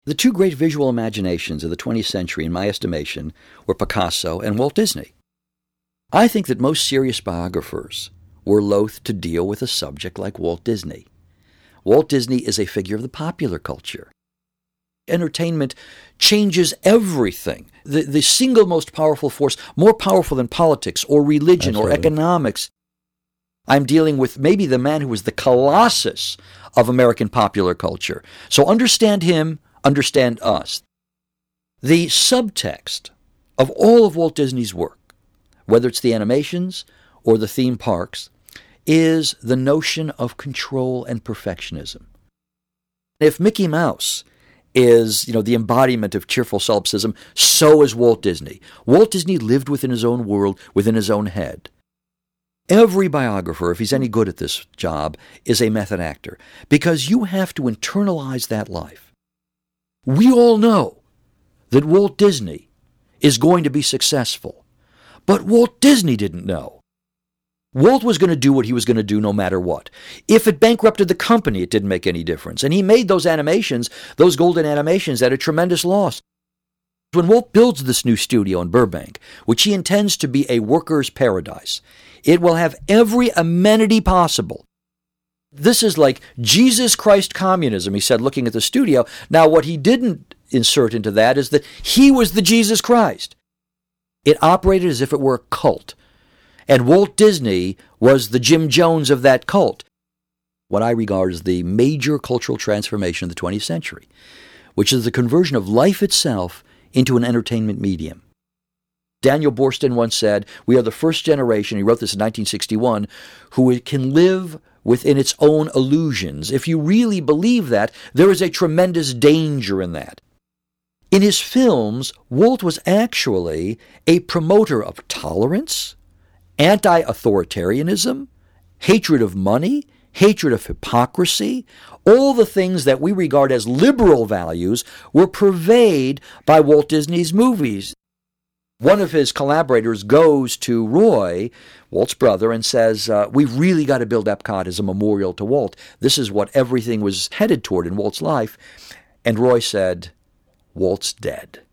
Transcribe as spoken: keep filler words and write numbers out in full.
The two great visual imaginations of the twentieth century, in my estimation, were Picasso and Walt Disney. I think that most serious biographers were loath to deal with a subject like Walt Disney. Walt Disney is a figure of the popular culture. Entertainment changes everything. The, the single most powerful force, more powerful than politics or religion Absolutely. or economics. I'm dealing with maybe the man who was the colossus of American popular culture. So understand him, understand us. The subtext of all of Walt Disney's work, whether it's the animations or the theme parks, is the notion of control and perfectionism. If Mickey Mouse is, you know, the embodiment of cheerful solipsism, so is Walt Disney. Walt Disney lived within his own world, within his own head. Every biographer, if he's any good at this job, is a method actor, because you have to internalize that life. We all know that Walt Disney is going to be successful, but Walt Disney didn't know. Walt was going to do what he was going to do no matter what. If it bankrupted the company, it didn't make any difference. And he made those animations, those golden animations, at a tremendous loss. When Walt builds this new studio in Burbank, which he intends to be a worker's paradise, it will have every amenity possible. This is like Jesus Christ communism, he said, looking at the studio. Now, what he didn't insert into that is that he was the Jesus Christ. It operated as if it were a cult. And Walt Disney was the Jim Jones of that cult. What I regard as the major cultural transformation of the twentieth century, which is the conversion of life itself into an entertainment medium. Daniel Boorstin once said, we are the first generation, he wrote this in nineteen sixty-one, who can live within its own illusions. If you really believe that, there is a tremendous danger in that. In his films, Walt was actually a promoter of tolerance, anti-authoritarianism, hatred of money, hatred of hypocrisy. All the things that we regard as liberal values were purveyed by Walt Disney's movies. One of his collaborators goes to Roy, Walt's brother, and says, uh, we've really got to build Epcot as a memorial to Walt. This is what everything was headed toward in Walt's life. And Roy said, Walt's dead.